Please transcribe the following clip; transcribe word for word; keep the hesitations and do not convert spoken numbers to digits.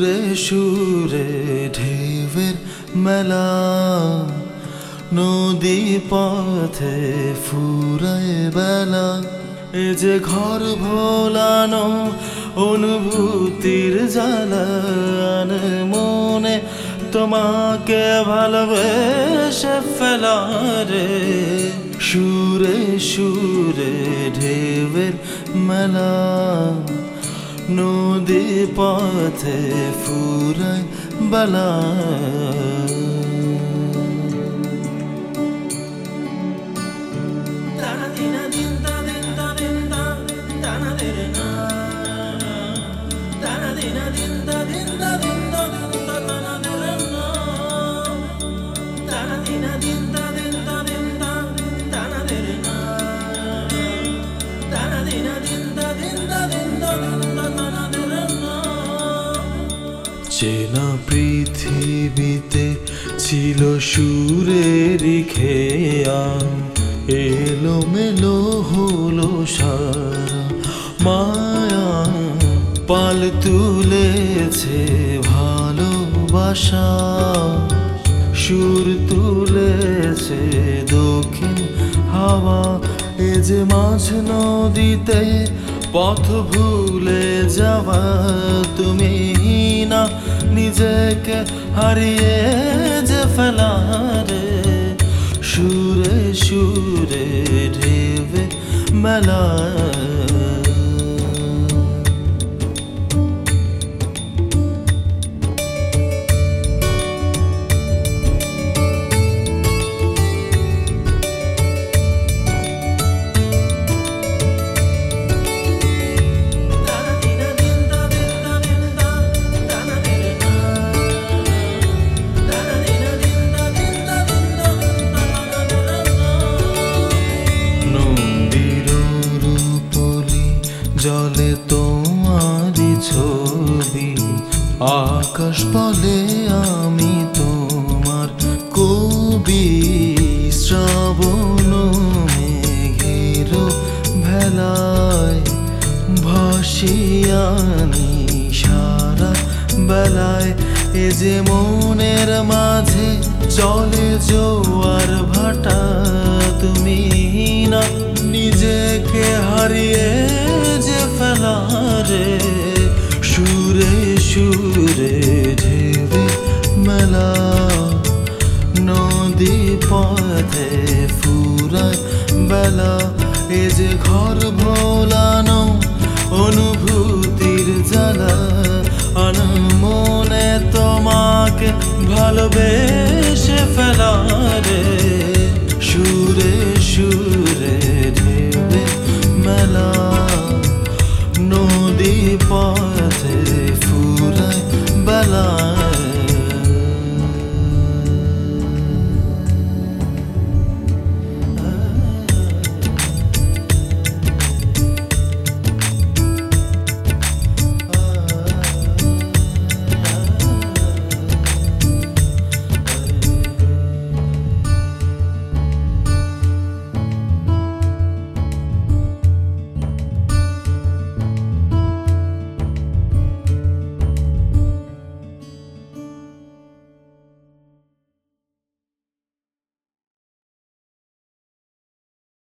সুরে সুরে ঢেউয়ের মেলা, নদী পথে ফুরায় বেলা। এ যে ঘর ভোলানো অনুভূতির জ্বালান, মনে তোমাকে ভালোবেসে ফেলা রে। সুরে সুরে ঢেউয়ের মেলা, নদী পথে ফুরায় বেলা। চেনা পৃথিবীতে ছিল সুরেরই খেয়া, এলো মেলো হলো সারা মায়া। পাল তুলেছে ভালোবাসা, সুর তুলেছে দক্ষিণ হাওয়া। এ যে মাঝ নদীতে পথ ভুলে যাওয়া, তুমি না নিজেকে হারিয়ে যে ফেলা রে। সুরে সুরে ঢেউয়ের মেলা, জলে তোমারি ছবি, আকাশ বলে আমি তোমার কবি। শ্রাবণ মেঘের ভেলায় ভাসিয়ানি সারা বেলায়। এ যে মনের মাঝে চলে জোয়ার ভাটা, তুমি না নিজেকে হারিয়ে যে ফেলা রে। সুরে সুরে ঢেউয়ের মেলা, নদী পথে ফুরায় বেলা। এ যে ঘর ভোলানো অনুভূতির জ্বালা, মনে তোমাকে ভালোবেসে ফেলা রে। সুরে সুরে